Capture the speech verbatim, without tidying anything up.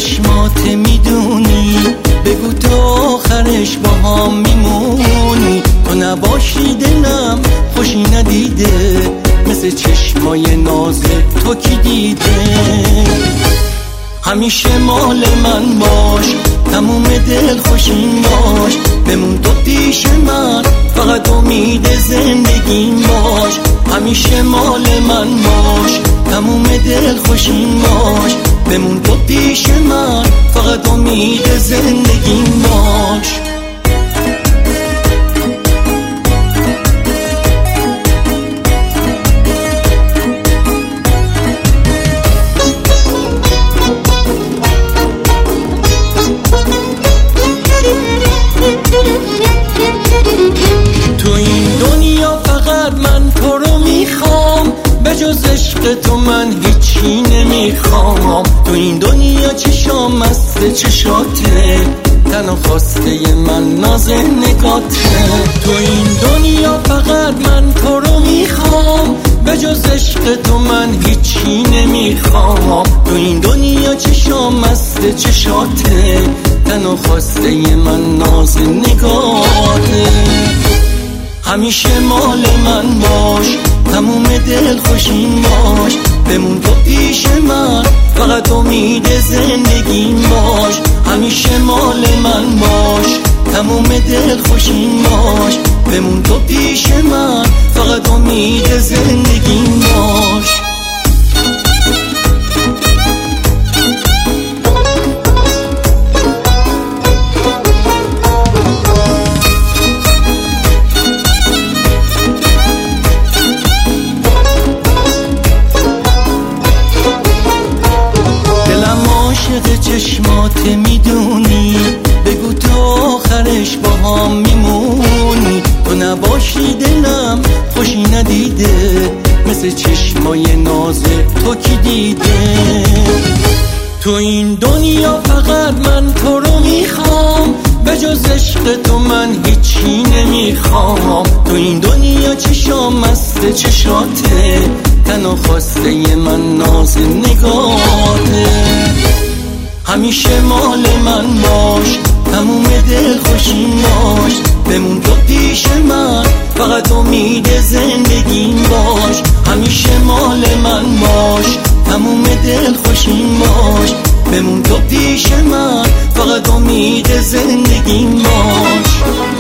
چشمات میدونی، بگو تا آخرش با هم میمونی. تو نباشی دلم خوشی ندیده، مثل چشمای ناز تو کی دیده. همیشه مال من باش، تموم دل خوشین باش، بمون تو پیش من، فقط امید زندگیم باش. همیشه مال من باش، تموم دل خوشین باش، بمون تو پیش من، فقط امید زندگیم باش. تو این دنیا فقط من تو رو میخوام، به جز عشق تو من هیچی نمیخوام. تو این دنیا چشام مست چشاته، تنها خواسته من ناز نگاته. تو این دنیا فقط من تو رو میخوام، به جز عشق تو من هیچی نمیخوام. تو این دنیا چشام مست چشاته، تنها خواسته من ناز نگاته. همیشه مال من باش، تموم دل خوشین باش، بمون تو پیش من، فقط امید زندگیم باش. همیشه مال من باش، تموم دل خوشین باش، بمون تو پیش من، فقط امید زندگیم باش. چشمات میدونی، بگو تا آخرش با هم میمونی. تو نباشی دلم خوشی ندیده، مثل چشمای ناز تو کی دیده. تو این دنیا فقط من تو رو میخوام، به جز عشق تو من هیچی نمیخوام. تو این دنیا چشام مست چشاته، تنها خواسته من ناز نگاته. همیشه مال من باش، تموم دل خوشین باش، بمون تو پیش من، فقط امید زندگیم باش. همیشه مال من باش، تموم دل خوشین باش، بمون تو پیش من، فقط امید زندگیم باش.